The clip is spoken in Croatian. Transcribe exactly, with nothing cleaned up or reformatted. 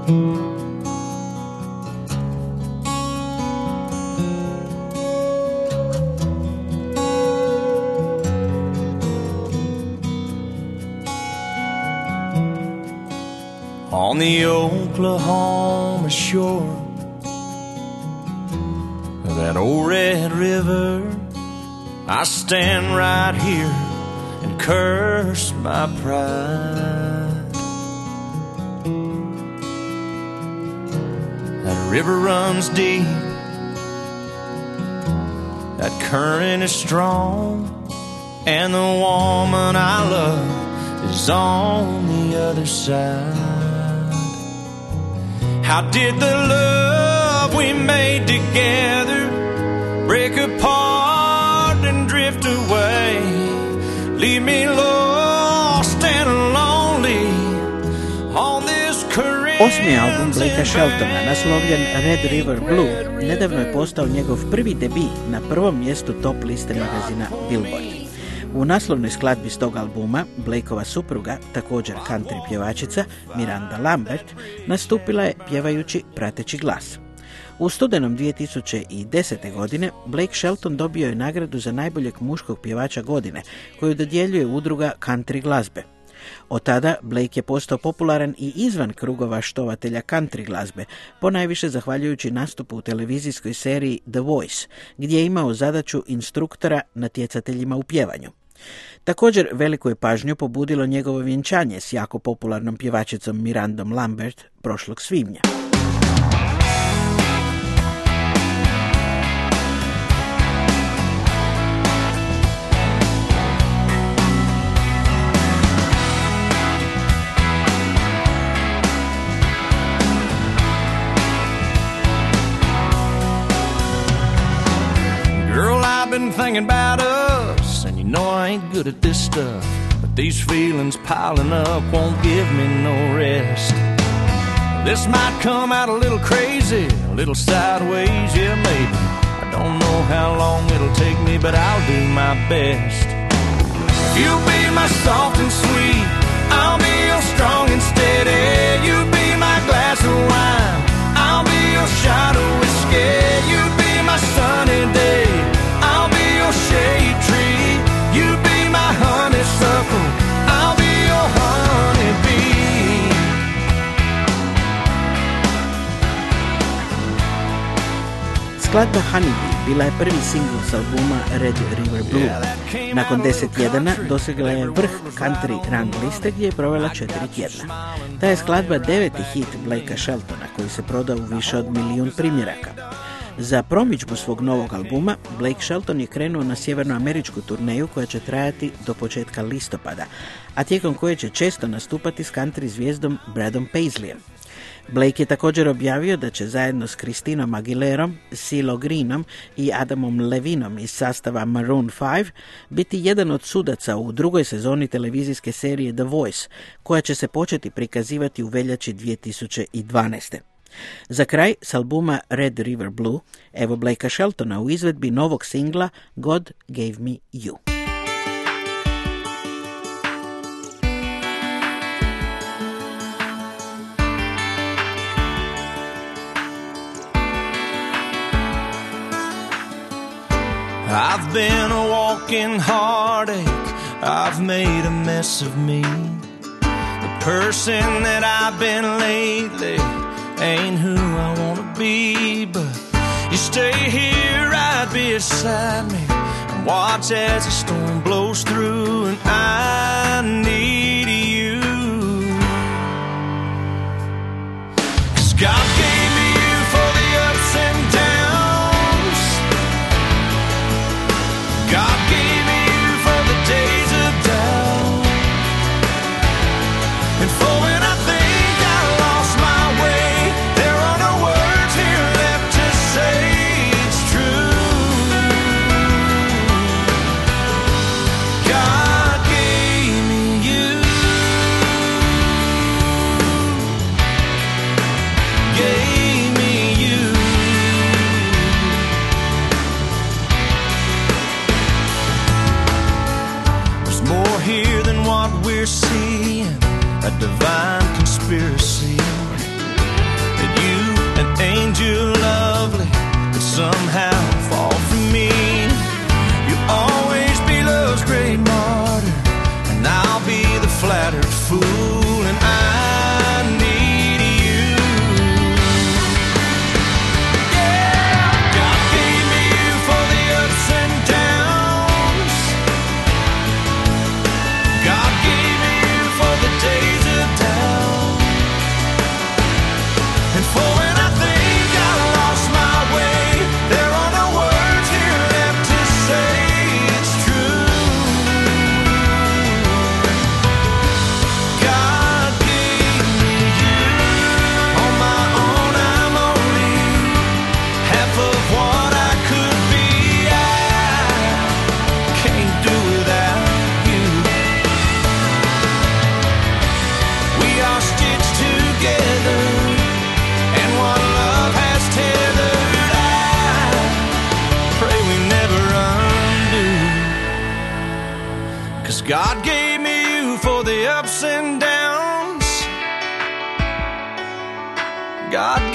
On the Oklahoma shore of that old Red River, I stand right here and curse my pride. That river runs deep, that current is strong, and the woman I love is on the other side. How did the love we made together break apart and drift away, leave me lost and lonely on this Caribbean? Osmi album Blakea Sheltona, naslovljen Red River Blue, nedavno je postao njegov prvi debit na prvom mjestu top liste magazina Billboard. U naslovnoj skladbi s tog albuma, Blakeova supruga, također country pjevačica, Miranda Lambert, nastupila je pjevajući prateći glas. U studenom dvije tisuće desete. godine Blake Shelton dobio je nagradu za najboljeg muškog pjevača godine, koju dodjeljuje udruga country glazbe. Od tada Blake je postao popularan i izvan krugova štovatelja country glazbe, ponajviše zahvaljujući nastupu u televizijskoj seriji The Voice, gdje je imao zadaću instruktora natjecateljima u pjevanju. Također veliku je pažnju pobudilo njegovo vjenčanje s jako popularnom pjevačicom Mirandom Lambert prošlog svibnja. Girl, I've been thinking about us, and you know I ain't good at this stuff, but these feelings piling up won't give me no rest. This might come out a little crazy, a little sideways, yeah maybe. I don't know how long it'll take me, but I'll do my best. If you'll be my soft and sweet, I'll be your strong and steady. You be my glass of wine, I'll be your shot of whiskey. You be my sunny day, I'll be your shade tree. You be my honeysuckle, I'll be your honeybee. Skladba Honeybee bila je prvi singl s albuma Red River Blue. Nakon deset tjedana dosegla je vrh country rang liste gdje je provela četiri tjedna. Ta je skladba deveti hit Blakea Sheltona koji se prodao u više od milijun primjeraka. Za promidžbu svog novog albuma, Blake Shelton je krenuo na sjevernoameričku turneju koja će trajati do početka listopada, a tijekom koje će često nastupati s country zvijezdom Bradom Paisleyem. Blake je također objavio da će zajedno s Christinom Aguilerom, CeeLo Greenom i Adamom Levinom iz sastava Maroon five biti jedan od sudaca u drugoj sezoni televizijske serije The Voice, koja će se početi prikazivati u veljači dvije tisuće dvanaeste. Za kraj, s albuma Red River Blue, evo Blakea Sheltona u izvedbi novog singla God Gave Me You. I've been a walking heartache, I've made a mess of me. The person that I've been lately ain't who I wanna be, but you stay here right beside me and watch as the storm blows through, and I need you. 'Cause God gave me you for the ups and downs. God gave me you for the days of doubt, and for when I think I lost my way, there are no words here left to say it's true. God gave me you, gave me you. There's more here than what we're seeing, a divine conspiracy. find you lovely, but somehow fall for me. You'll always be love's great martyr, and I'll be the flattered fool, and I need you. Yeah, God gave me you for the ups and downs. God gave me you for the days of doubt, and for when I think I lost my way, there are no words here left to say. It's true. God gave me you. On my own, I'm only half of what I could be. I can't do without you. We are stitched together, and one love has tethered. I pray we never undo, 'cause God gave me you for the ups and downs. God